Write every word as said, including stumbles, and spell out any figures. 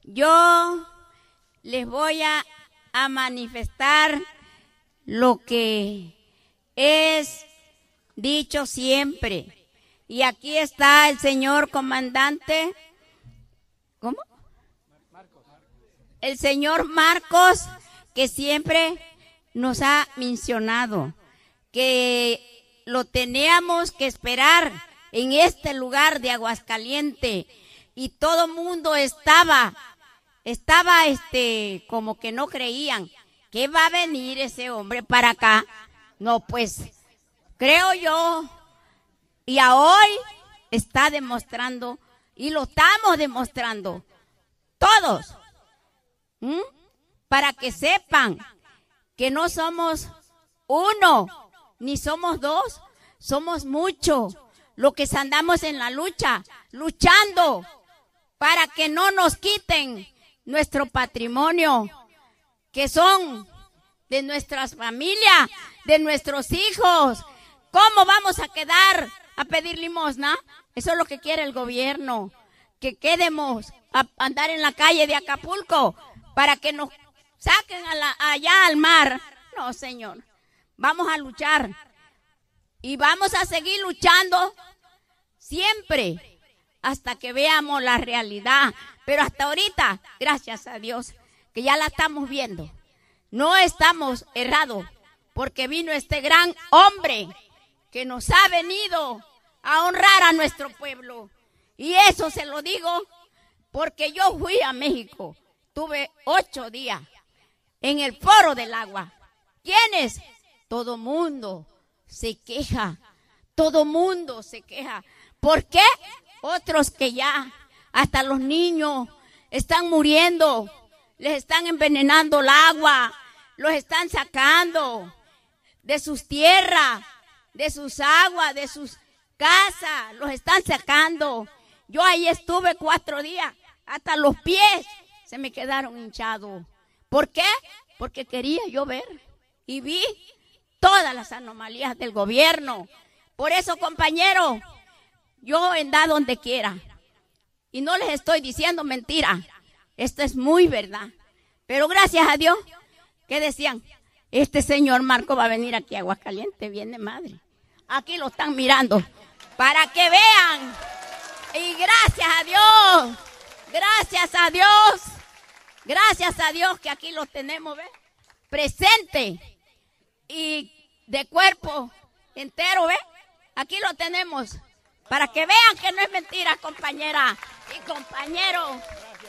yo les voy a, a manifestar lo que es dicho siempre. Y aquí está el señor comandante, ¿cómo? El señor Marcos, que siempre nos ha mencionado que lo teníamos que esperar en este lugar de Aguascalientes, y todo mundo estaba, estaba este, como que no creían que va a venir ese hombre para acá. No, pues, creo yo, y a hoy está demostrando, y lo estamos demostrando, todos, ¿Mm? para que sepan que no somos uno, ni somos dos, somos muchos, los que andamos en la lucha, luchando para que no nos quiten nuestro patrimonio, que son de nuestras familias, de nuestros hijos. ¿Cómo vamos a quedar a pedir limosna? Eso es lo que quiere el gobierno, que quedemos a andar en la calle de Acapulco para que nos saquen a la, allá al mar. No, señor, vamos a luchar y vamos a seguir luchando siempre hasta que veamos la realidad. Pero hasta ahorita, gracias a Dios, que ya la estamos viendo. No estamos errados, porque vino este gran hombre que nos ha venido a honrar a nuestro pueblo. Y eso se lo digo porque yo fui a México. Tuve ocho días en el Foro del Agua. ¿Quiénes? Todo mundo se queja. Todo mundo se queja. ¿Por qué? Otros que ya, hasta los niños están muriendo, les están envenenando el agua, los están sacando de sus tierras, de sus aguas, de sus casas, los están sacando. Yo ahí estuve cuatro días, hasta los pies se me quedaron hinchados. ¿Por qué? Porque quería yo ver y vi todas las anomalías del gobierno. Por eso, compañeros, yo anda donde quiera. Y no les estoy diciendo mentira. Esto es muy verdad. Pero gracias a Dios, que decían, este señor Marco va a venir aquí a Aguascalientes, viene madre. Aquí lo están mirando, para que vean. Y gracias a Dios, gracias a Dios, gracias a Dios que aquí lo tenemos, ¿ves? Presente y de cuerpo entero, ¿ves? Aquí lo tenemos, para que vean que no es mentira, compañera y compañero.